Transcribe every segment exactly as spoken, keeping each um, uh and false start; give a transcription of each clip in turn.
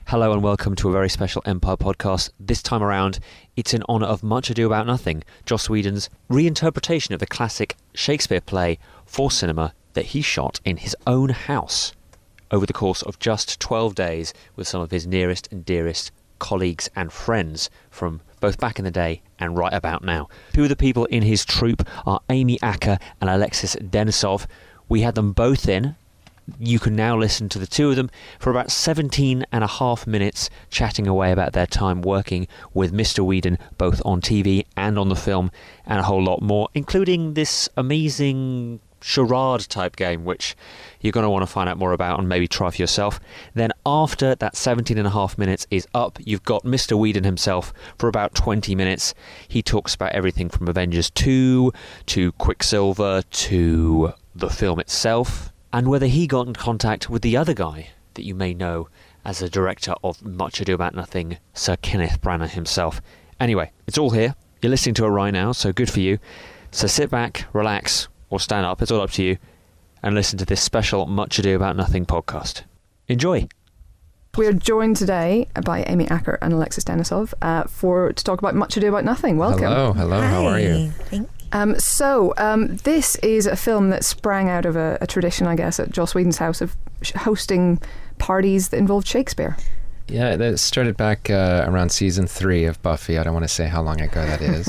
Hello and welcome to a very special Empire podcast. This time around, it's in honour of Much Ado About Nothing, Joss Whedon's reinterpretation of the classic Shakespeare play for cinema that he shot in his own house over the course of just twelve days with some of his nearest and dearest colleagues and friends from both back in the day and right about now. Two of the people in his troupe are Amy Acker and Alexis Denisov. We had them both in. You can now listen to the two of them for about seventeen and a half minutes chatting away about their time working with Mister Whedon, both on T V and on the film, and a whole lot more, including this amazing charade type game, which you're going to want to find out more about and maybe try for yourself. Then after that seventeen and a half minutes is up, you've got Mister Whedon himself for about twenty minutes. He talks about everything from Avengers two to Quicksilver to the film itself, and whether he got in contact with the other guy that you may know as a director of Much Ado About Nothing, Sir Kenneth Branagh himself. Anyway, it's all here. You're listening to it right now, so good for you. So sit back, relax, or stand up, it's all up to you, and listen to this special Much Ado About Nothing podcast. Enjoy. We are joined today by Amy Acker and Alexis Denisov uh, for to talk about Much Ado About Nothing. Welcome. Hello, hello, Hi. How are you? Thank Um, so, um, this is a film that sprang out of a, a tradition, I guess, at Joss Whedon's house of sh- hosting parties that involved Shakespeare. Yeah, that started back uh, around season three of Buffy. I don't want to say how long ago that is.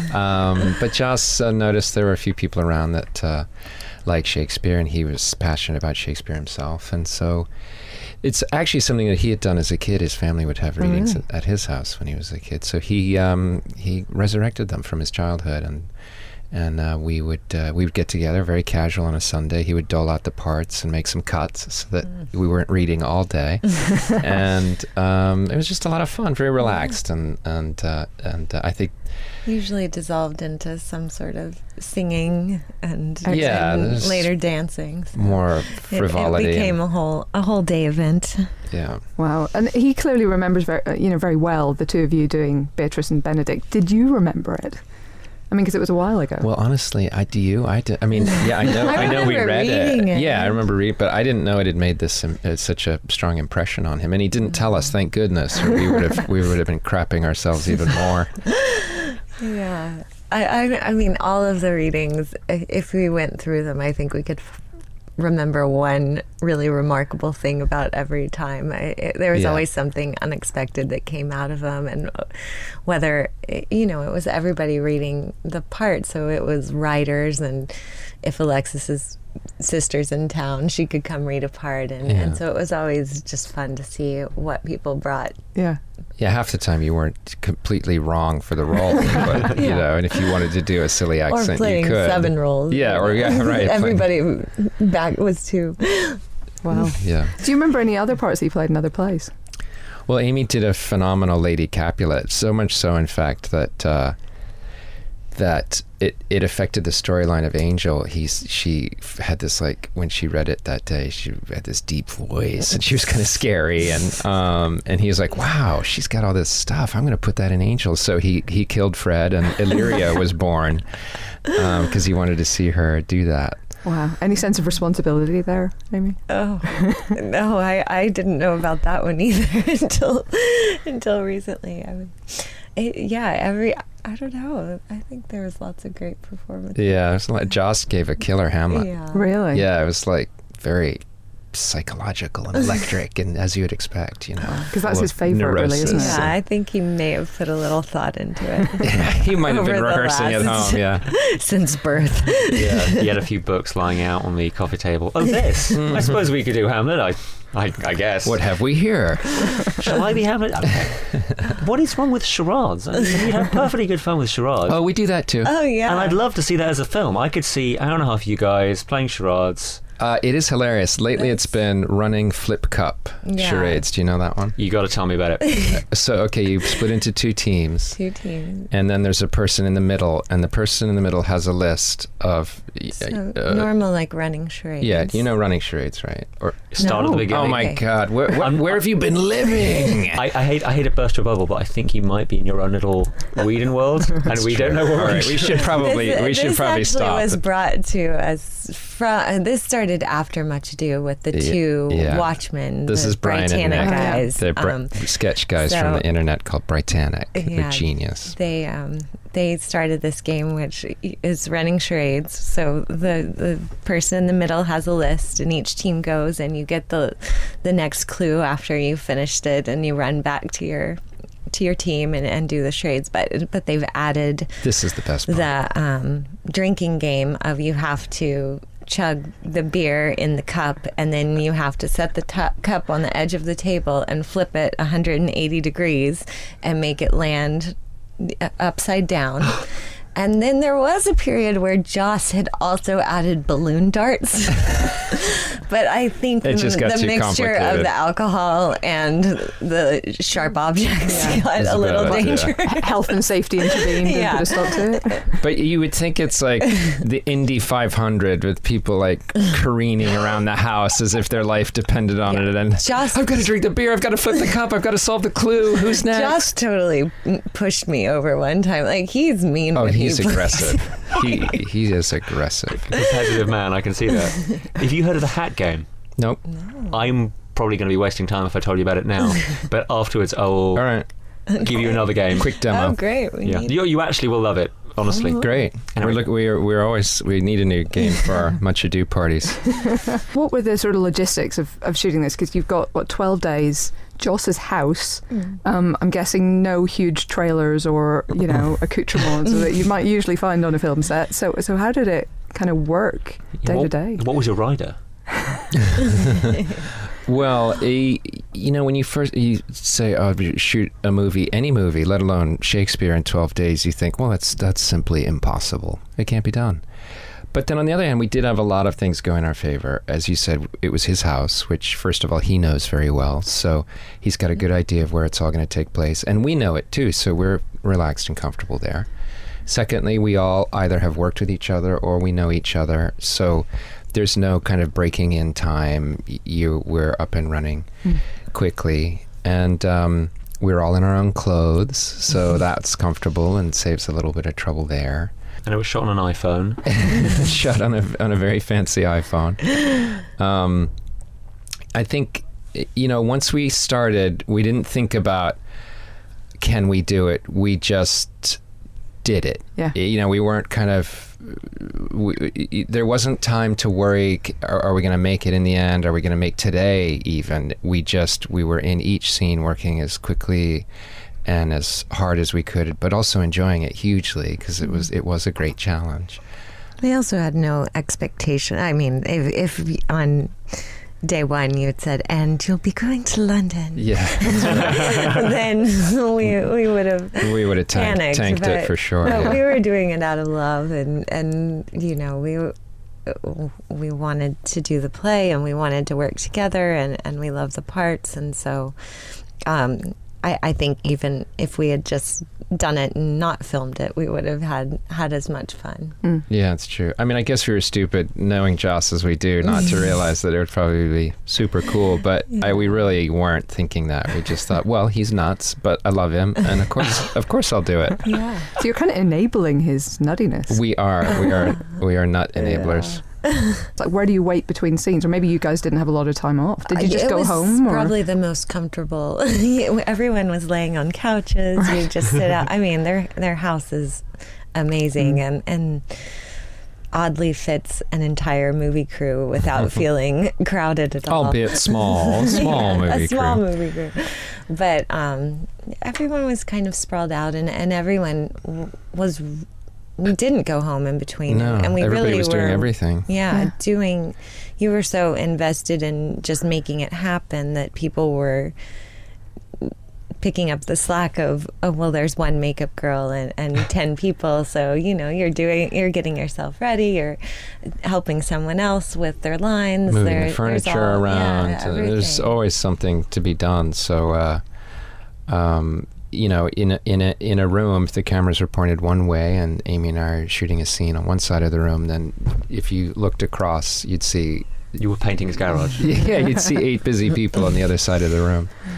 um, but Joss uh, noticed there were a few people around that uh, liked Shakespeare, and he was passionate about Shakespeare himself. And so it's actually something that he had done as a kid. His family would have readings really? at, at his house when he was a kid. So he um, he resurrected them from his childhood, and and uh, we would uh, we would get together very casual on a Sunday. He would dole out the parts and make some cuts so that mm. we weren't reading all day, and um, it was just a lot of fun, very relaxed, and and uh, and uh, I think usually dissolved into some sort of singing and, yeah, and later dancing. So more frivolity. It, it became a whole a whole day event. Yeah. Wow. And he clearly remembers very, uh, you know, very well the two of you doing Beatrice and Benedict. Did you remember it? I mean, because it was a while ago. Well, honestly, I do. You? I did. I mean, yeah, I know. I I know we read it. it. Yeah, I remember reading, but I didn't know it had made this um, uh, such a strong impression on him, and he didn't tell us. Thank goodness, or we would have we would have been crapping ourselves even more. Yeah, I, I, I mean, all of the readings. If we went through them, I think we could f- remember one really remarkable thing about every time. I, it, there was Yeah. always something unexpected that came out of them, and whether, you know, it was everybody reading the part, so it was writers, and if Alexis's sister's in town, she could come read a part, and, Yeah. and so it was always just fun to see what people brought. Yeah. Yeah, half the time you weren't completely wrong for the role, but you Yeah. know, and if you wanted to do a silly Or accent, playing you could. seven roles. Yeah, or yeah, right. Everybody back was two. Wow. Yeah. Do you remember any other parts that you played in other plays? Well, Amy did a phenomenal Lady Capulet, so much so, in fact, that uh, that it, it affected the storyline of Angel. He's she f- had this, like, when she read it that day, she had this deep voice, and she was kind of scary, and um and he was like, wow, she's got all this stuff, I'm going to put that in Angel. So he he killed Fred, and Illyria was born because um, he wanted to see her do that. Wow. Any sense of responsibility there, Amy? Oh no, I, I didn't know about that one either until until recently. I mean, it, yeah, every I don't know. I think there was lots of great performances. Yeah, it was like Joss gave a killer Hamlet. Yeah. Really? Yeah, it was like very psychological and electric, and as you would expect, you know. Because that's full his of favourite, really, isn't it? neurosis. Yeah, I think he may have put a little thought into it. Yeah, he might have been Over the rehearsing at last- home, yeah. Since birth. Yeah, he had a few books lying out on the coffee table. Oh, this? I suppose we could do Hamlet, I, I, I guess. What have we here? Shall I be Hamlet? Okay. What is wrong with charades? I mean, you'd have perfectly good fun with charades. Oh, we do that too. Oh yeah. And I'd love to see that as a film. I could see hour and a half of you guys playing charades. Uh, it is hilarious. Lately it's been running Flip Cup Yeah. charades. Do you know that one? You got to tell me about it. So, okay, you split into two teams. Two teams. And then there's a person in the middle, and the person in the middle has a list of... So uh, normal, like running charades. yeah, you know running charades, right? Or Start at the No. beginning. Oh my Okay. God, where, where, where have you been living? I, I hate I hate to burst your bubble, but I think you might be in your own little Whedon world, and we don't know what All we're right, we should probably This, we should this probably actually stop. was brought to us from this started after Much Ado with the two yeah. Watchmen. This the is Brian and Britannic Nick. guys. They're br- um, sketch guys so- from the internet called Britannic. Yeah, They're genius. They um, they started this game which is running charades. So the the person in the middle has a list, and each team goes, and you get the the next clue after you've finished it, and you run back to your to your team and, and do the charades. But but they've added This is the best part. the um, drinking game of you have to chug the beer in the cup, and then you have to set the tu- cup on the edge of the table and flip it one hundred eighty degrees and make it land uh, upside down. And then there was a period where Joss had also added balloon darts. But I think It just got the too mixture of complicated. the alcohol and the sharp objects Yeah. got It's a a little bad idea. dangerous. Health and safety intervened and Yeah. put a stop to it. But you would think it's like the Indy five hundred with people like careening around the house as if their life depended on Yeah. it. And Just- I've got to drink the beer. I've got to flip the cup. I've got to solve the clue. Who's next? Just totally pushed me over one time. Like, he's mean. oh, when he's he plays. aggressive. he he is aggressive. Competitive man, I can see that. Have you heard of the hat game? Nope. I'm probably going to be wasting time if I told you about it now, but afterwards I will All right. give you another game. Quick demo. Oh, great. We Yeah, need- you, you actually will love it, honestly. Great. Anyway. We're look. We're we're always we need a new game for our Much Ado parties. What were the sort of logistics of, of shooting this? Because you've got, what, twelve days, Joss's house. Um, I'm guessing no huge trailers or, you know, accoutrements that you might usually find on a film set. So, so how did it kind of work day what, to day? What was your rider? Well, a, you know, when you first you say, "Oh, we shoot a movie, any movie, let alone Shakespeare in twelve days," you think, "Well, that's that's simply impossible. It can't be done." But then on the other hand, we did have a lot of things go in our favor. As you said, it was his house, which first of all he knows very well, so he's got a good idea of where it's all going to take place, and we know it too, so we're relaxed and comfortable there. Secondly, we all either have worked with each other or we know each other, so there's no kind of breaking in time. You, we're up and running Mm. quickly, and um, we're all in our own clothes, so that's comfortable and saves a little bit of trouble there. And it was shot on an iPhone. Shot on a on a very fancy iPhone. Um, I think, you know, once we started, we didn't think about can we do it. We just did it. Yeah. You know, we weren't kind of. We, there wasn't time to worry. Are, are we going to make it in the end? Are we going to make today? Even we just we were in each scene working as quickly and as hard as we could, but also enjoying it hugely because it was it was a great challenge. We also had no expectation. I mean, if, if on day one you had said, and you'll be going to London, Yeah, then we we would have we would have tanked, panicked. tanked but, it for sure. But Yeah. we were doing it out of love, and, and you know, we we wanted to do the play, and we wanted to work together, and, and we love the parts, and so um, I, I think even if we had just done it and not filmed it, we would have had had as much fun. Mm. Yeah, it's true. I mean, I guess we were stupid, knowing Joss as we do, not to realize that it would probably be super cool. But I, we really weren't thinking that. We just thought, well, he's nuts, but I love him, and of course, of course, I'll do it. Yeah. So you're kind of enabling his nuttiness. We are, we are, we are nut enablers. It's like, where do you wait between scenes? Or maybe you guys didn't have a lot of time off. Did you just It go was home? Or? Probably the most comfortable. Everyone was laying on couches. You just sit out. I mean, their their house is amazing, Mm. and and oddly fits an entire movie crew without feeling crowded at all. Albeit small, small Yeah, movie a small crew. movie crew. But um, everyone was kind of sprawled out, and, and everyone w- was. We didn't go home in between, No, and we everybody really was were doing everything. Yeah, Yeah. doing. You were so invested in just making it happen that people were picking up the slack of, oh well, there's one makeup girl and, and ten people, so you know you're doing, you're getting yourself ready, you're helping someone else with their lines, Moving there, the there's furniture all- around. yeah, Uh, there's everything. always something to be done. So, uh, um, you know, in a, in a in a room, if the cameras are pointed one way and Amy and I are shooting a scene on one side of the room, then if you looked across, you'd see You were painting his garage. yeah, you'd see eight busy people on the other side of the room.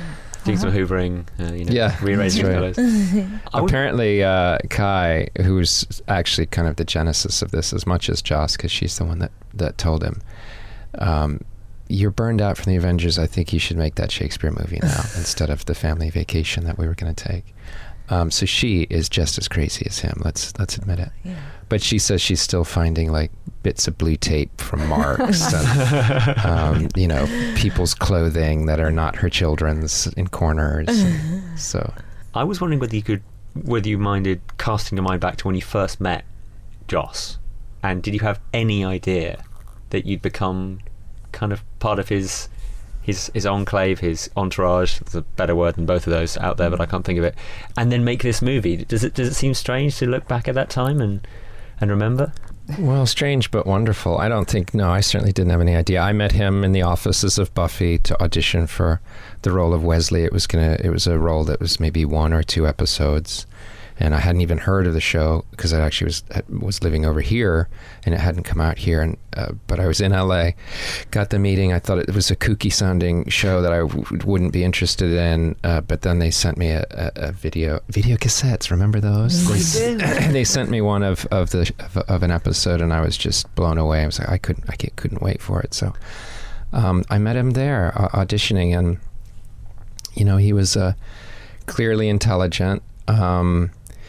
doing some hoovering, uh, you know, Yeah, rearranging that's pillows. I would- Apparently, uh, Kai, who's actually kind of the genesis of this as much as Joss, because she's the one that, that told him, um, you're burned out from the Avengers. I think you should make that Shakespeare movie now instead of the family vacation that we were going to take. Um, so she is just as crazy as him. Let's let's admit it. Yeah. But she says she's still finding like bits of blue tape from Marx and um, you know, people's clothing that are not her children's in corners. So I was wondering whether you could, whether you minded casting your mind back to when you first met Joss, and did you have any idea that you'd become kind of part of his his his enclave, his entourage? There's a better word than both of those out there, but I can't think of it. And then make this movie. Does it does it seem strange to look back at that time and and remember? Well, strange but wonderful. I don't think, no, I certainly didn't have any idea. I met him in the offices of Buffy to audition for the role of Wesley. It was gonna, it was a role that was maybe one or two episodes, and I hadn't even heard of the show because I actually was was living over here, and it hadn't come out here. And uh, but I was in L A, got the meeting. I thought it was a kooky sounding show that I w- wouldn't be interested in. Uh, but then they sent me a, a, a video video cassettes. Remember those? They, they sent me one of of the of, of an episode, and I was just blown away. I was like, I couldn't I couldn't wait for it. So um, I met him there uh, auditioning, and you know, he was uh, clearly intelligent. Um,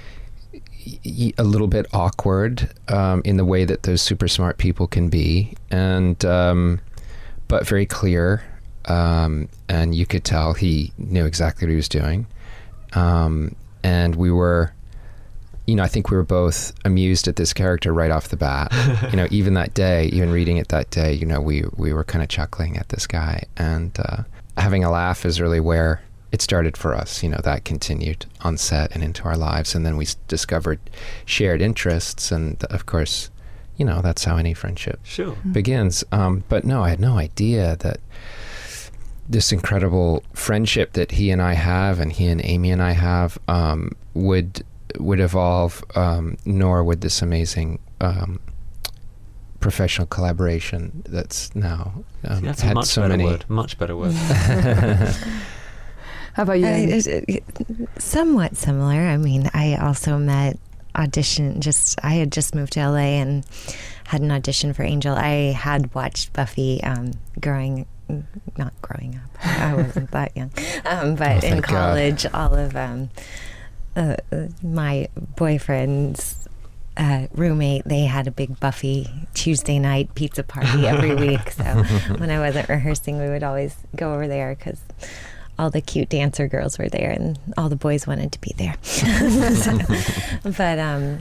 a little bit awkward um, in the way that those super smart people can be, and um, but very clear, um, and you could tell he knew exactly what he was doing. Um, and we were, you know, I think we were both amused at this character right off the bat. You know, even that day, even reading it that day, you know, we we were kind of chuckling at this guy, and uh, having a laugh is really where it started for us. You know, that continued on set and into our lives, and then we s- discovered shared interests, and of course, you know, that's how any friendship Sure. begins. Um, but no, I had no idea that this incredible friendship that he and I have, and he and Amy and I have, um, would would evolve, um, nor would this amazing um, professional collaboration that's now um, See, that's a had much so better many. word. Much better word. How about you? I- Amy? it- it- somewhat similar. I mean, I also met audition. Just I had just moved to L A and had an audition for Angel. I had watched Buffy um, growing, not growing up. I wasn't that young, um, but Oh, in thank God. college, all of um, uh, uh, my boyfriend's uh, roommate, they had a big Buffy Tuesday night pizza party every week. So when I wasn't rehearsing, we would always go over there because all the cute dancer girls were there and all the boys wanted to be there. So, but um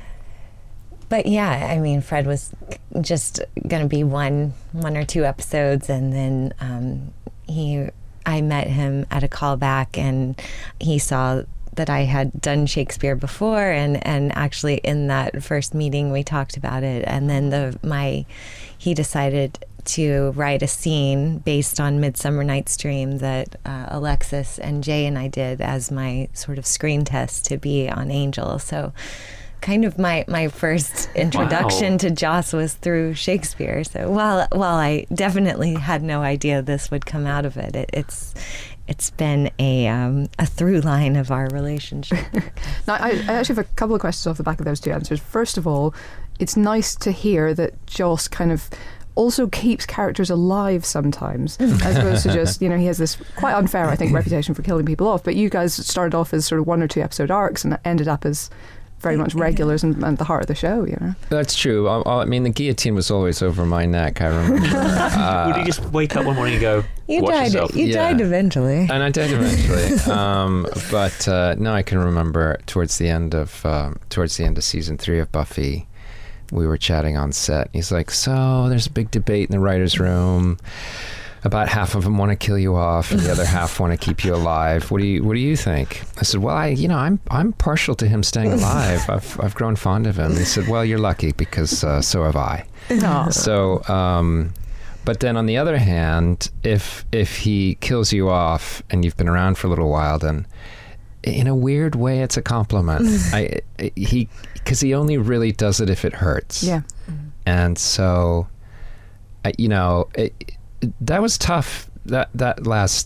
but yeah, I mean, Fred was just going to be one one or two episodes, and then um he I met him at a callback, and he saw that I had done Shakespeare before, and and actually in that first meeting we talked about it, and then the my he decided to write a scene based on Midsummer Night's Dream that uh, Alexis and Jay and I did as my sort of screen test to be on Angel. So kind of my, my first introduction Wow. to Joss was through Shakespeare. So while while I definitely had no idea this would come out of it, it it's it's been a um, a through line of our relationship. Now, I, I actually have a couple of questions off the back of those two answers. First of all, it's nice to hear that Joss kind of also keeps characters alive sometimes, as opposed to just, you know, he has this quite unfair, I think, reputation for killing people off. But you guys started off as sort of one or two episode arcs and ended up as very much regulars and, and the heart of the show, you know. That's true. I, I mean, the guillotine was always over my neck, I remember. Uh, Would you just wake up one morning and go, You watch died. yourself? You Yeah. died eventually. and I did eventually. um, but uh, no, I can remember towards the end of um, towards the end of season three of Buffy, we were chatting on set. He's like, "So there's a big debate in the writers' room. About half of them want to kill you off, and the other half want to keep you alive. What do you What do you think?" I said, "Well, I, you know, I'm I'm partial to him staying alive. I've I've grown fond of him." He said, "Well, you're lucky because uh, so have I." Aw. So, um, but then on the other hand, if if he kills you off and you've been around for a little while, then in a weird way, it's a compliment. I he because he only really does it if it hurts. Yeah. And so, I, you know, it, it, that was tough. That that last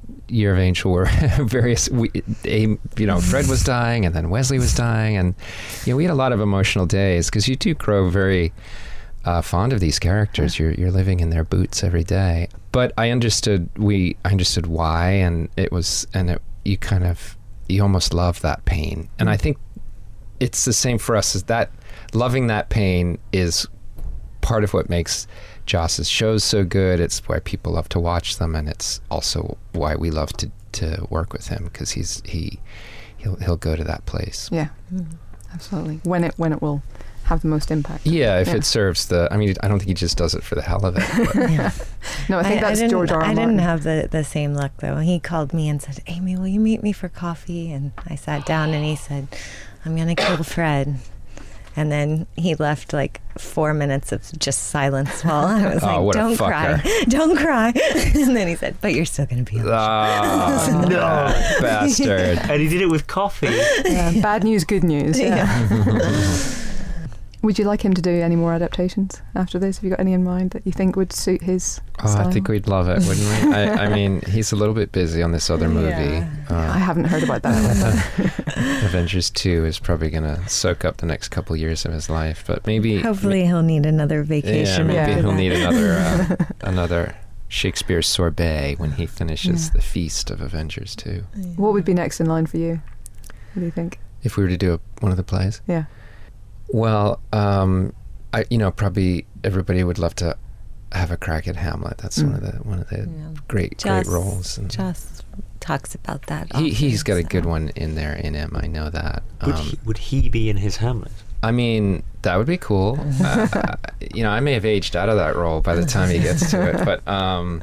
Year of Angel were various, we, a, you know, Fred was dying and then Wesley was dying. And, you know, we had a lot of emotional days because you do grow very uh, fond of these characters. You're, you're living in their boots every day. But I understood, we, I understood why. And it was, and it, you kind of, you almost love that pain. And I think it's the same for us, as that loving that pain is part of what makes Joss's shows so good. It's why people love to watch them, and it's also why we love to, to work with him, because he's he he'll he'll go to that place. Yeah, mm-hmm. absolutely. When it when it will have the most impact. Yeah, if yeah. it serves the. I mean, I don't think he just does it for the hell of it. yeah. No, I think I, that's I George R. R. I Martin. didn't have the, the same luck though. He called me and said, "Amy, will you meet me for coffee?" And I sat down, and he said, "I'm gonna kill Fred." And then he left like four minutes of just silence while I was oh, like, what don't a fucker. cry, don't cry. And then he said, but you're still going to be on the show. Oh, no, bastard. And he did it with coffee. Yeah, bad news, good news. Yeah. Yeah. Would you like him to do any more adaptations after this? Have you got any in mind that you think would suit his Oh, style? I think we'd love it, wouldn't we? I, I mean, he's a little bit busy on this other movie. Yeah. Uh, I haven't heard about that. Avengers two is probably going to soak up the next couple years of his life, but maybe Hopefully he'll need another yeah, vacation. maybe after he'll that. need another uh, another Shakespeare sorbet when he finishes Yeah. the feast of Avengers two. What would be next in line for you? What do you think? If we were to do a, one of the plays, Yeah. well, um, I you know probably everybody would love to have a crack at Hamlet. That's Mm. one of the one of the Yeah. great Joss- great roles. And Joss talks about that. he he's often, got a so. good one in there in him. I know that. Would, Um, he, would he be in his Hamlet? I mean, that would be cool. uh, you know, I may have aged out of that role by the time he gets to it, but um,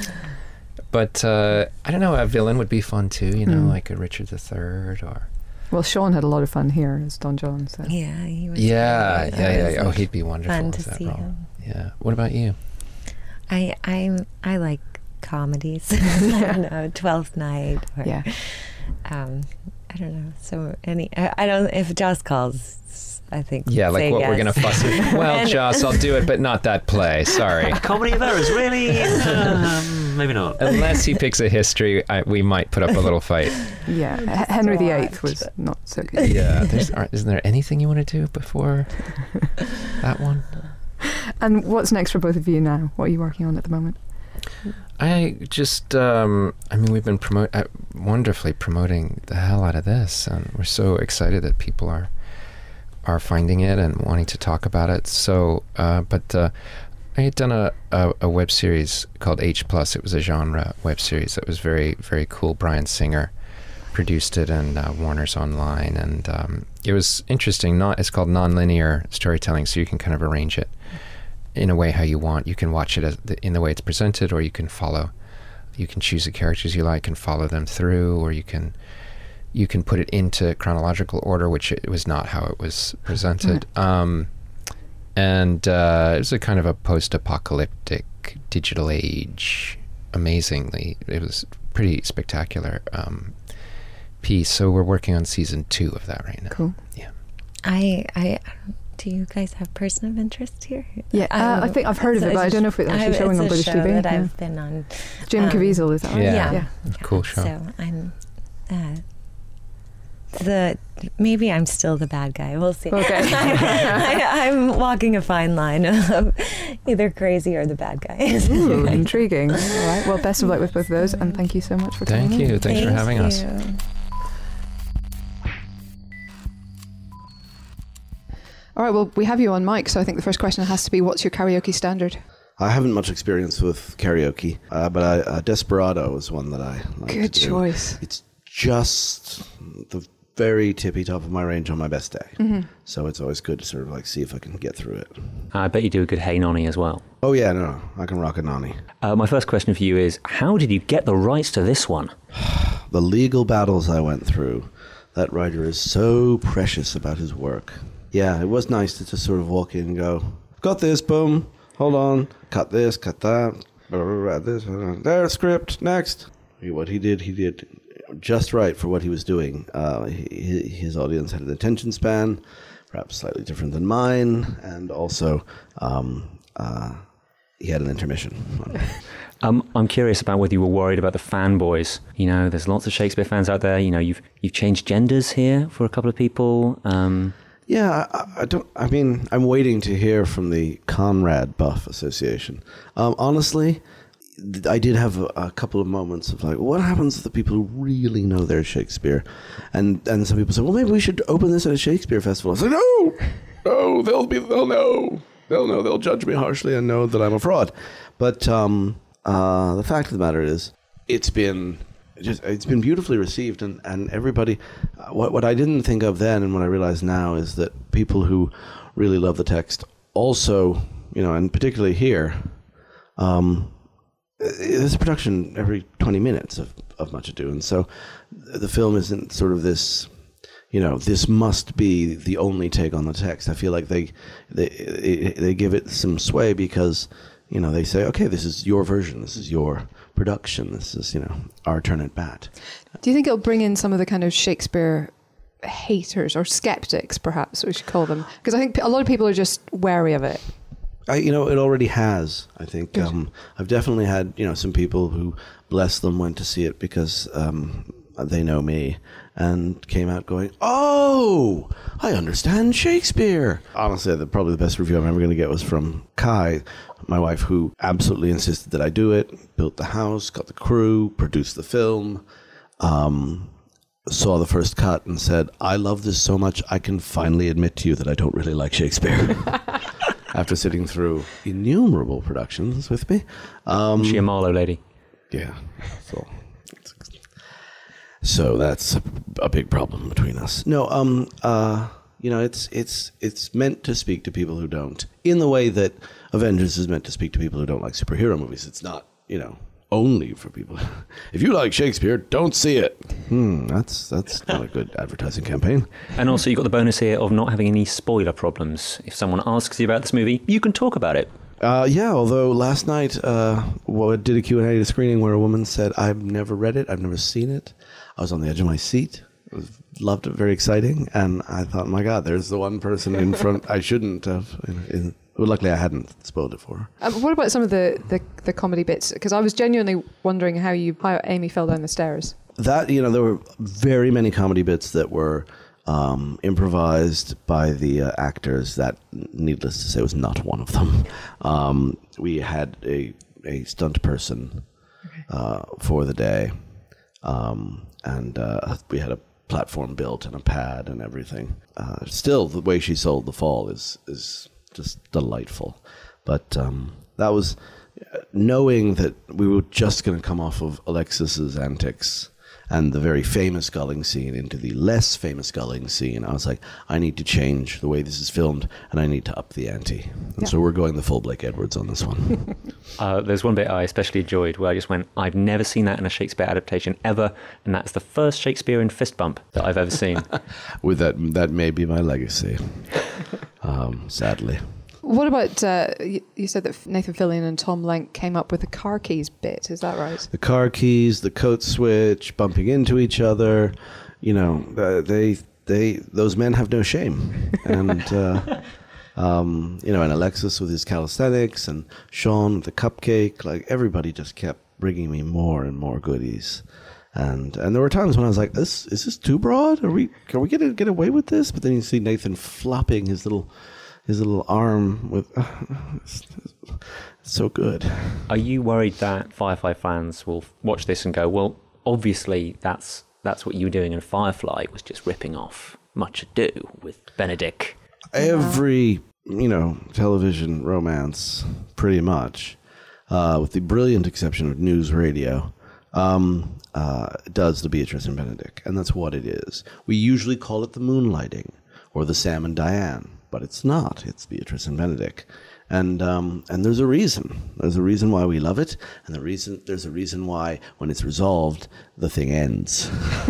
but uh, I don't know. A villain would be fun too. You know, Mm. like a Richard the Third or Well, Sean had a lot of fun here as Don John. So. Yeah, he was. yeah, great. yeah, It yeah. was, yeah. Oh, like, he'd be wonderful fun as to that see role. him. Yeah. What about you? I I I like comedies. I don't know, Twelfth Night. Or, Yeah. Um, I don't know. So any, I, I don't. If Joss calls, I think. Yeah, like say what we're yes. gonna fuss with. Well, And- Joss, I'll do it, but not that play. Sorry. Comedy of errors, really? um, maybe not. Unless he picks a history, I, we might put up a little fight. Yeah. Just H- Henry to the Eighth watch, was but- not so good. Yeah. There's, aren't- isn't there anything you want to do before that one? And what's next for both of you now? What are you working on at the moment? I just, um, I mean, we've been promote uh, wonderfully promoting the hell out of this, and we're so excited that people are are finding it and wanting to talk about it. So, uh, but uh, I had done a, a, a web series called H Plus. It was a genre web series that was very, very cool. Bryan Singer produced it, and uh, Warner's Online, and um, it was interesting. Not it's called nonlinear storytelling, so you can kind of arrange it in a way how you want. You can watch it as the, in the way it's presented, or you can follow. You can choose the characters you like and follow them through, or you can you can put it into chronological order, which it was not how it was presented. Mm. Um, and uh, it was a kind of a post-apocalyptic digital age. Amazingly, it was pretty spectacular um, piece. So we're working on season two of that right now. Cool. Yeah. I I. Do you guys have Person of Interest here? Yeah, uh, I think I've heard of it, but I don't know if it's actually I, showing it's on a British show T V. that Yeah. I've been on. Jim um, Caviezel, is that right? Yeah. Yeah. Cool show. So I'm uh, the maybe I'm still the bad guy. We'll see. Okay. I, I'm walking a fine line of either crazy or the bad guy. Ooh, intriguing. All right. Well, best of luck with both of those, and thank you so much for coming Thank in. you. Thanks for having us. you. All right. Well, we have you on mic, so I think the first question has to be, what's your karaoke standard? I haven't much experience with karaoke, uh, but I, uh, Desperado is one that I like Good to do. choice. It's just the very tippy top of my range on my best day. Mm-hmm. So it's always good to sort of like see if I can get through it. I bet you do a good Hey Nonny as well. Oh yeah, no, no I can rock a nonny. Uh, my first question for you is, how did you get the rights to this one? The legal battles I went through, that writer is so precious about his work. Yeah, it was nice to just sort of walk in and go, got this, boom, hold on, cut this, cut that, blah, blah, blah, this, blah, there, script, next. What he did, he did just right for what he was doing. Uh, he, his audience had an attention span, perhaps slightly different than mine, and also um, uh, he had an intermission. Um, I'm curious about whether you were worried about the fanboys. You know, there's lots of Shakespeare fans out there. You know, you've you've changed genders here for a couple of people. Um, Yeah, I, I don't. I mean, I'm waiting to hear from the Conrad Buff Association. Um, honestly, I did have a, a couple of moments of like, what happens to the people who really know their Shakespeare? And and some people say, well, maybe we should open this at a Shakespeare festival. I say, no, no, they'll be, they'll know, they'll know, they'll judge me harshly and know that I'm a fraud. But um, uh, the fact of the matter is, it's been. Just it's been beautifully received, and, and everybody, uh, what what I didn't think of then, and what I realize now is that people who really love the text also, you know, and particularly here, um, there's a production every twenty minutes of, of Much Ado, and so the film isn't sort of this, you know, this must be the only take on the text. I feel like they they they give it some sway because, you know, they say, okay, this is your version, this is your production, this is, you know, our turn at bat. Do you think it'll bring in some of the kind of Shakespeare haters or skeptics, perhaps we should call them? Because I think a lot of people are just wary of it. I, you know, it already has. I think um, I've definitely had, you know, some people who, bless them, went to see it because um, they know me and came out going, oh, I understand Shakespeare. Honestly, the, probably the best review I'm ever going to get was from Kai, my wife, who absolutely insisted that I do it, built the house, got the crew, produced the film, um, saw the first cut and said, I love this so much, I can finally admit to you that I don't really like Shakespeare. After sitting through innumerable productions with me. Um, she a Marlowe lady? Yeah. So, so that's a, a big problem between us. No, um, uh, you know, it's it's it's meant to speak to people who don't, in the way that Avengers is meant to speak to people who don't like superhero movies. It's not, you know, only for people. If you like Shakespeare, don't see it. Hmm, that's that's not a good advertising campaign. And also, you got the bonus here of not having any spoiler problems. If someone asks you about this movie, you can talk about it. Uh, yeah, although last night uh, well, I did a Q and A to screening where a woman said, I've never read it, I've never seen it. I was on the edge of my seat. I was, loved it, very exciting. And I thought, my God, there's the one person in front I shouldn't have. In, in, well, luckily, I hadn't spoiled it for her. Um, what about some of the, the, the comedy bits? Because I was genuinely wondering how you how Amy fell down the stairs. That, you know, there were very many comedy bits that were um, improvised by the uh, actors. That, needless to say, was not one of them. Um, we had a, a stunt person uh, for the day. Um, and uh, we had a platform built and a pad and everything. Uh, still, the way she sold the fall is is just delightful. But um, that was knowing that we were just going to come off of Alexis's antics and the very famous gulling scene into the less famous gulling scene. I was like, I need to change the way this is filmed, and I need to up the ante. And yeah. So we're going the full Blake Edwards on this one. uh, there's one bit I especially enjoyed where I just went, I've never seen that in a Shakespeare adaptation ever, and that's the first Shakespearean fist bump that I've ever seen. With that, that may be my legacy, um, sadly. What about, uh, you, you said that Nathan Fillion and Tom Lenk came up with the car keys bit, is that right? The car keys, the coat switch, bumping into each other, you know, uh, they, they, those men have no shame. And, uh, um, you know, and Alexis with his calisthenics and Sean with the cupcake, like everybody just kept bringing me more and more goodies. And and there were times when I was like, "This is this too broad? Are we, are we going to get away with this?" But then you see Nathan flopping his little... his little arm with, uh, it's, it's so good. Are you worried that Firefly fans will watch this and go, well, obviously that's that's what you were doing in Firefly was just ripping off Much Ado with Benedict? Every, you know, television romance, pretty much, uh, with the brilliant exception of news radio, um, uh, does the Beatrice and Benedict, and that's what it is. We usually call it the Moonlighting or the Sam and Diane. But it's not. It's Beatrice and Benedict, and um, and there's a reason. There's a reason why we love it, and the reason there's a reason why when it's resolved, the thing ends.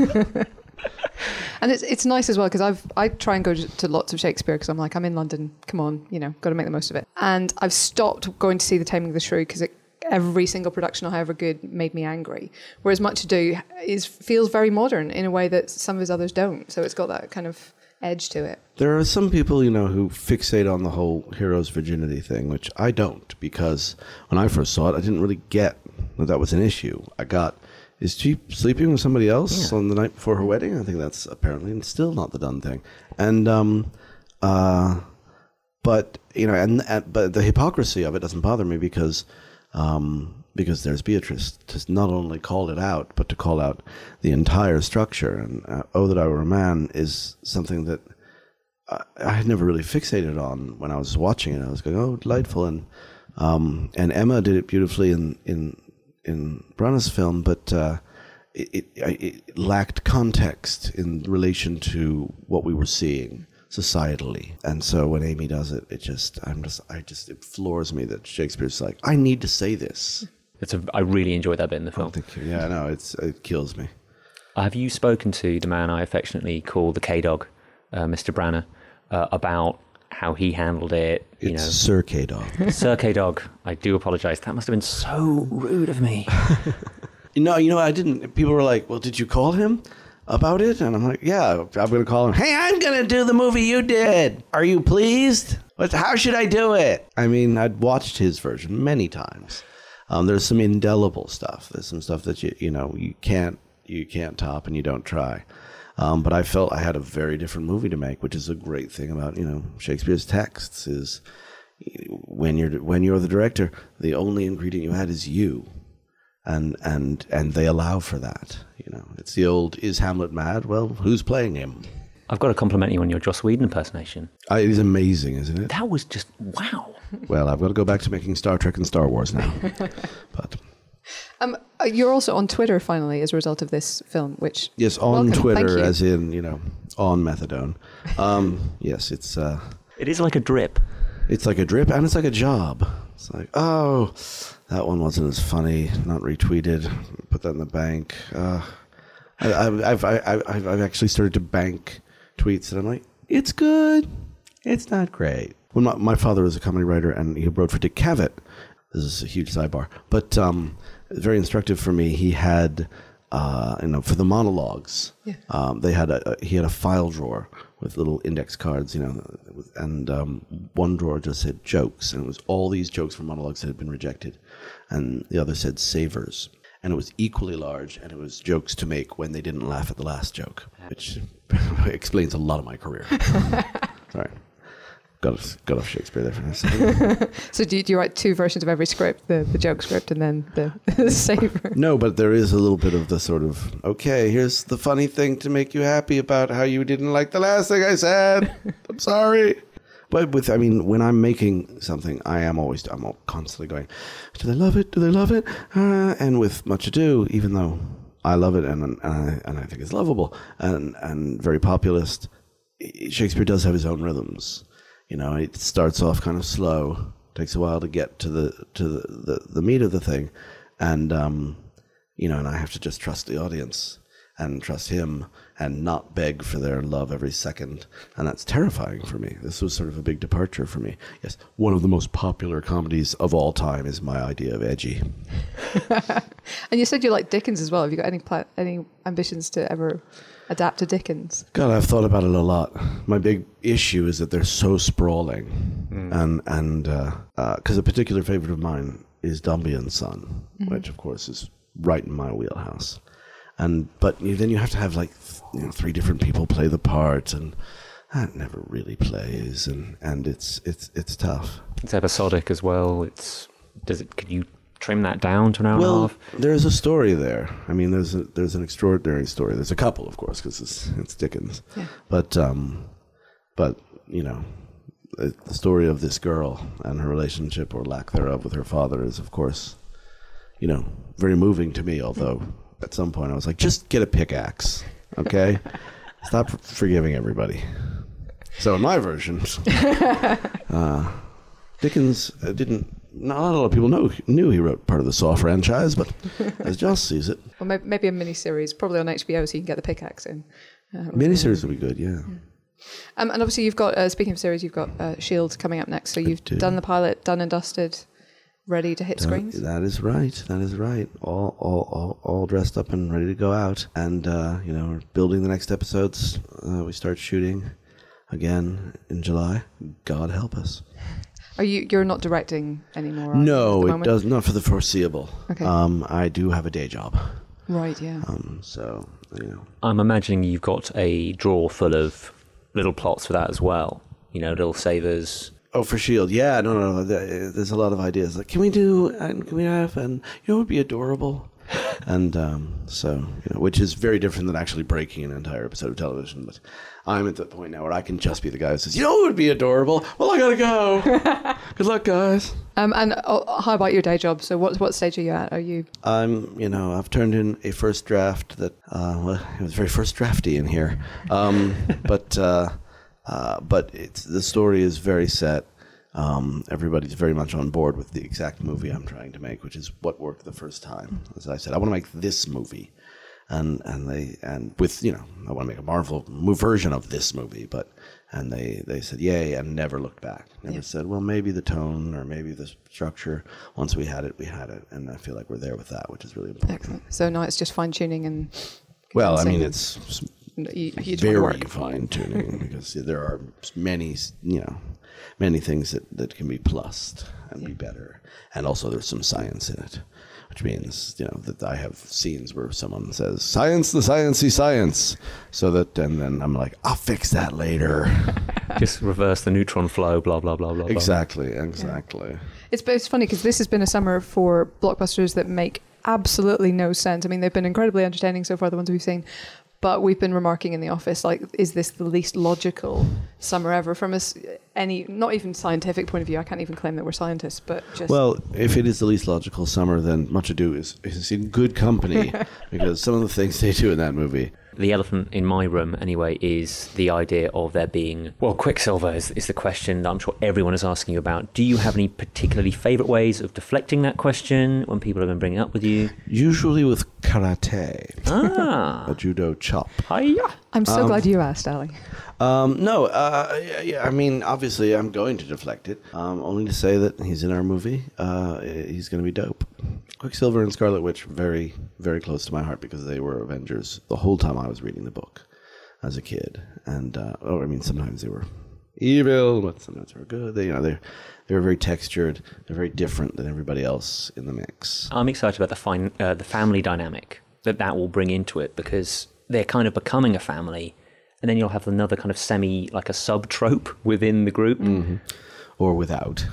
And it's it's nice as well because I've I try and go to lots of Shakespeare because I'm like I'm in London. Come on, you know, got to make the most of it. And I've stopped going to see The Taming of the Shrew because every single production, however good, made me angry. Whereas Much Ado is feels very modern in a way that some of his others don't. So it's got that kind of edge to it. There are some people, you know, who fixate on the whole hero's virginity thing, which I don't, because when I first saw it, I didn't really get that that was an issue. I got, is she sleeping with somebody else Yeah. on the night before her wedding? I think that's apparently still not the done thing. And, um, uh, but, you know, and, and but the hypocrisy of it doesn't bother me because, um, because there's Beatrice to not only call it out, but to call out the entire structure. And uh, Oh, That I Were a Man is something that I, I had never really fixated on when I was watching it. I was going, oh, delightful. And um, and Emma did it beautifully in in, in Branagh's film, but uh, it, it, it lacked context in relation to what we were seeing societally. And so when Amy does it, it just, I'm just, I just, it floors me that Shakespeare's like, I need to say this. It's a, I really enjoyed that bit in the film. Oh, thank you. Yeah, no, it's it kills me. Have you spoken to the man I affectionately call the K-Dog, uh, Mister Branagh, uh, about how he handled it? You It's know, Sir K-Dog. Sir K-Dog, I do apologise. That must have been so rude of me. No, you know, I didn't. People were like, well, did you call him about it? And I'm like, yeah, I'm going to call him. Hey, I'm going to do the movie you did. Are you pleased? What, how should I do it? I mean, I'd watched his version many times. Um, there's some indelible stuff. There's some stuff that you you know you can't you can't top and you don't try. Um, but I felt I had a very different movie to make, which is a great thing about you know Shakespeare's texts is when you're when you're the director, the only ingredient you had is you, and and and they allow for that. You know, it's the old "Is Hamlet mad?" Well, who's playing him? I've got to compliment you on your Joss Whedon impersonation. Uh, it is amazing, isn't it? That was just, wow. Well, I've got to go back to making Star Trek and Star Wars now. But Um, uh, you're also on Twitter finally as a result of this film, which yes, on welcome. Thank Twitter, you. as in you know, on methadone. Um, yes, it's uh, It is like a drip. it's like a drip and it's like a job. It's like, oh, that one wasn't as funny. Not retweeted. Put that in the bank. Uh, I, I, I've I, I've I've actually started to bank tweets that I'm like, it's good. It's not great. When my, my father was a comedy writer and he wrote for Dick Cavett. This is a huge sidebar, but um, very instructive for me. He had, uh, you know, for the monologues, Yeah. um, they had a, a he had a file drawer with little index cards, you know, and um, one drawer just said jokes, and it was all these jokes from monologues that had been rejected, and the other said savers, and it was equally large, and it was jokes to make when they didn't laugh at the last joke, which explains a lot of my career. Sorry. Got off, got off Shakespeare there for a second. So do you, do you write two versions of every script, the, the joke script and then the, the saver? No, but there is a little bit of the sort of, okay, here's the funny thing to make you happy about how you didn't like the last thing I said. I'm sorry. But with, I mean, when I'm making something, I am always, I'm constantly going, do they love it? Do they love it? Uh, and with Much Ado, even though I love it and, and, I, and I think it's lovable and, and very populist, Shakespeare does have his own rhythms. You know, it starts off kind of slow, takes a while to get to the to the, the, the meat of the thing, and um, you know, and I have to just trust the audience and trust him and not beg for their love every second, and that's terrifying for me. This was sort of a big departure for me. Yes, one of the most popular comedies of all time is my idea of edgy. And you said you like Dickens as well. Have you got any pla- any ambitions to ever adapt to Dickens? God, I've thought about it a lot. My big issue is that they're so sprawling, mm. and and because uh, uh, a particular favorite of mine is Dombey and Son, mm-hmm. which of course is right in my wheelhouse. And but you, then you have to have like th- you know, three different people play the part, and that never really plays, and, and it's it's it's tough. It's episodic as well. It's does it? Could you trim that down to an hour well, and a half? There's a story there. I mean, there's a, there's an extraordinary story. There's a couple, of course, because it's it's Dickens. Yeah. But um, but you know, the story of this girl and her relationship or lack thereof with her father is, of course, you know, very moving to me. Although at some point I was like, just get a pickaxe, okay? Stop forgiving everybody. So in my version, uh, Dickens uh, didn't. Not a lot of people know knew he wrote part of the Saw franchise, but as Joss sees it, well, maybe, maybe a miniseries, probably on H B O, so you can get the pickaxe in. Uh, miniseries would be good, yeah. yeah. Um, and obviously, you've got uh, speaking of series, you've got uh, Shield coming up next. So you've done the pilot, done and dusted, ready to hit done, screens. That is right. That is right. All, all, all, all dressed up and ready to go out, and uh, you know, we're building the next episodes. Uh, we start shooting again in July. God help us. Are you? You're not directing anymore? are you, at No, the it moment? does not for the foreseeable. Okay. Um, I do have a day job. Right. Yeah. Um, so, you know. I'm imagining you've got a drawer full of little plots for that as well. You know, little savers. Oh, for S.H.I.E.L.D. Yeah, no, no, no. there- There's a lot of ideas. Like, can we do, and can we have, and, you know, it would be adorable. And um, so, you know, which is very different than actually breaking an entire episode of television. But I'm at the point now where I can just be the guy who says, you know, it would be adorable. Well, I gotta go. Good luck, guys. Um, and uh, how about your day job? So what what stage are you at? Are you? I'm, you know, I've turned in a first draft that, uh, well, it was very first drafty in here. Um, but, uh, uh, but it's the story is very set. Um, everybody's very much on board with the exact movie I'm trying to make, which is what worked the first time. As I said, I want to make this movie, and and they and with you know I want to make a Marvel mo- version of this movie, but and they they said yay and never looked back. Never Yeah. said, well, maybe the tone or maybe the structure. Once we had it, we had it, and I feel like we're there with that, which is really important. Excellent. So now it's just fine tuning and. Well, I condensing. mean, it's You, you very work. fine tuning because there are many, you know, many things that, that can be plussed and be better. And also there's some science in it, which means, you know, that I have scenes where someone says, science, the sciencey science. So that, and then I'm like, I'll fix that later. Just reverse the neutron flow, blah, blah, blah, blah, blah. Exactly, exactly. It's but it's funny because this has been a summer for blockbusters that make absolutely no sense. I mean, they've been incredibly entertaining so far, the ones we've seen. But we've been remarking in the office, like, is this the least logical summer ever from us? Any, not even scientific point of view. I can't even claim that we're scientists, but just Well, if it is the least logical summer, then Much Ado is, is in good company because some of the things they do in that movie. The elephant in my room, anyway, is the idea of there being... Well, Quicksilver is, is the question that I'm sure everyone is asking you about. Do you have any particularly favourite ways of deflecting that question when people have been bringing it up with you? Usually with karate, Ah, a judo chop. hiya. I'm so Um, glad you asked, Ali. Um, no, uh, yeah, yeah, I mean, obviously, I'm going to deflect it. Um, only to say that he's in our movie. Uh, he's going to be dope. Quicksilver and Scarlet Witch, very, very close to my heart because they were Avengers the whole time I was reading the book as a kid. And uh, oh, I mean, sometimes they were evil, but sometimes they were good. They, you know, they they were very textured. They're very different than everybody else in the mix. I'm excited about the fine, uh, the family dynamic that that will bring into it because they're kind of becoming a family, and then you'll have another kind of semi, like a sub trope within the group. Mm-hmm. Or without.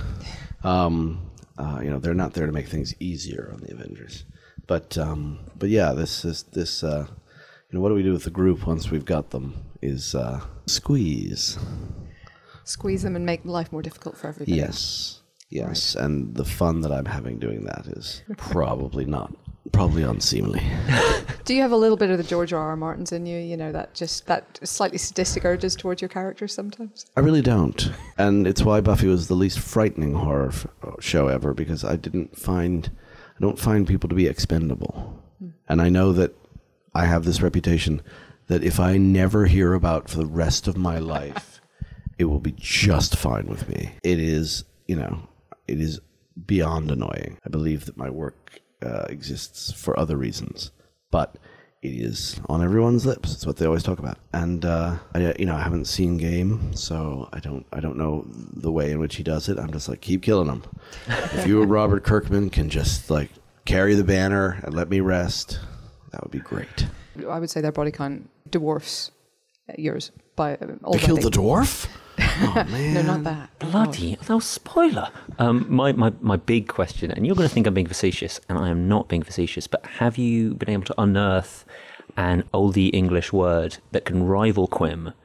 Um, uh, you know, they're not there to make things easier on the Avengers. But um, but yeah, this is this. Uh, you know, what do we do with the group once we've got them? Is uh, squeeze. Squeeze them and make life more difficult for everybody. Yes, yes, and the fun that I'm having doing that is probably not, probably unseemly. Do you have a little bit of the George R. R. Martins in you? You know, that just that slightly sadistic urges towards your characters sometimes. I really don't, and it's why Buffy was the least frightening horror f- show ever because I didn't find, I don't find people to be expendable, mm. and I know that I have this reputation that if I never hear about for the rest of my life, it will be just fine with me. It is, you know, it is beyond annoying. I believe that my work uh, exists for other reasons, but it is on everyone's lips. It's what they always talk about. And uh, I, you know, I haven't seen Game, so I don't, I don't know the way in which he does it. I'm just like, keep killing him. If you or Robert Kirkman can just like carry the banner and let me rest, that would be great. I would say their body count dwarfs yours by uh, already. They killed the dwarf? Oh man! No, not that. Bloody, that was spoiler. Um, my, my, my big question, and you're going to think I'm being facetious, and I am not being facetious, but have you been able to unearth an oldie English word that can rival Quim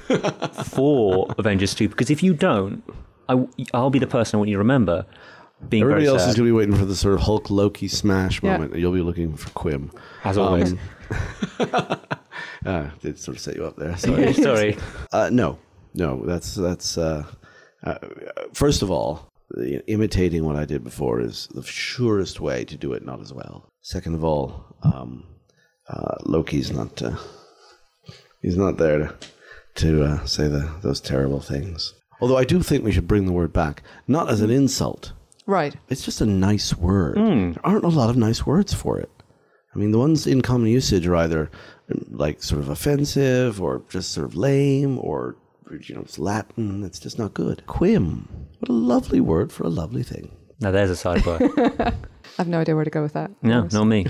for Avengers two? Because if you don't, I, I'll be the person I want you to remember being Everybody very else sad. is going to be waiting for the sort of Hulk Loki smash Yeah. moment. You'll be looking for Quim. As always. Um, uh, did sort of set you up there. Sorry. Sorry. Uh, no, no. That's that's. Uh, uh, first of all, the, imitating what I did before is the surest way to do it not as well. Second of all, um, uh, Loki's not. Uh, he's not there to to uh, say the those terrible things. Although I do think we should bring the word back, not as an insult. Right. It's just a nice word. Mm. There aren't a lot of nice words for it. I mean, the ones in common usage are either like sort of offensive or just sort of lame or, you know, it's Latin. It's just not good. Quim. What a lovely word for a lovely thing. Now there's a sidebar. I have no idea where to go with that. No, not me.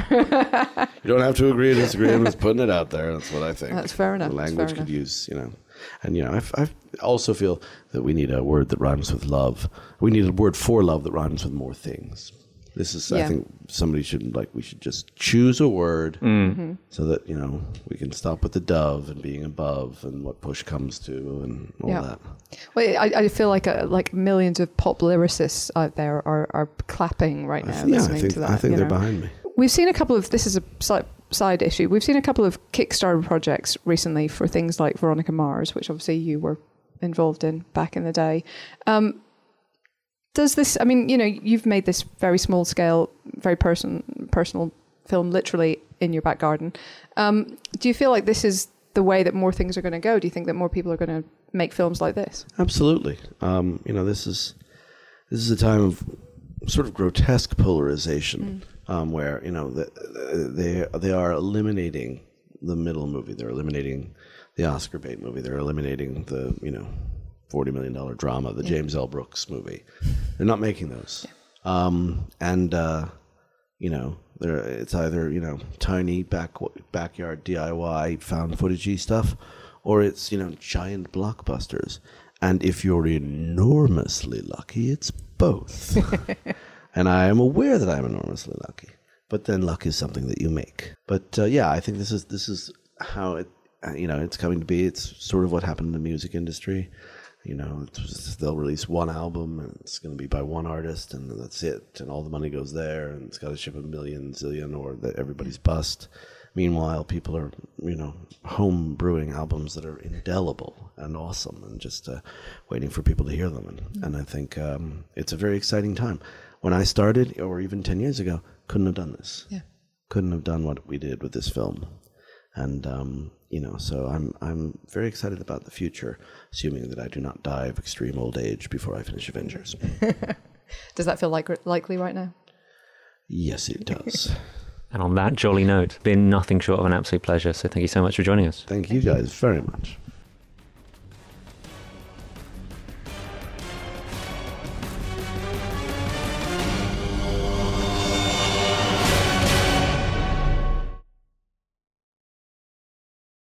You don't have to agree or disagree. I'm just putting it out there. That's what I think. That's fair enough. The That's language fair could enough. use, you know. And, you know, I, I also feel that we need a word that rhymes with love. We need a word for love that rhymes with more things. This is, I Yeah. think, somebody should, like, we should just choose a word Mm-hmm. so that, you know, we can stop with the dove and being above and what push comes to and all Yeah. that. Well, I, I feel like uh like millions of pop lyricists out there are, are clapping right I now, th- yeah, I listening think, to that. I think you they're know. behind me. We've seen a couple of, this is a side, side issue, we've seen a couple of Kickstarter projects recently for things like Veronica Mars, which obviously you were involved in back in the day. Um, does this, I mean, you know, you've made this very small scale, very person, personal film literally in your back garden. Um, do you feel like this is the way that more things are going to go? Do you think that more people are going to make films like this? Absolutely. Um, you know, this is this is a time of sort of grotesque polarization, um, where you know the, they they are eliminating the middle movie. They're eliminating the Oscar bait movie. They're eliminating the you know forty million dollar drama, the James L. Brooks movie. They're not making those, um, and uh, you know. There, it's either you know tiny back backyard D I Y found footagey stuff, or it's you know giant blockbusters. And if you're enormously lucky, it's both. And I am aware that I'm enormously lucky. But then luck is something that you make. But uh, yeah, I think this is this is how it uh, you know it's coming to be. It's sort of what happened in the music industry. You know, it's, they'll release one album and it's going to be by one artist and that's it. And all the money goes there and it's got to ship a million, zillion, or that everybody's bust. Meanwhile, people are, you know, home brewing albums that are indelible and awesome and just uh, waiting for people to hear them. And, and I think um, it's a very exciting time. When I started, or even ten years ago, couldn't have done this. Yeah. Couldn't have done what we did with this film. And, um, you know, so I'm I'm very excited about the future, assuming that I do not die of extreme old age before I finish Avengers. Does that feel like likely right now? Yes, it does. And on that jolly note, been nothing short of an absolute pleasure. So thank you so much for joining us. Thank you guys very much.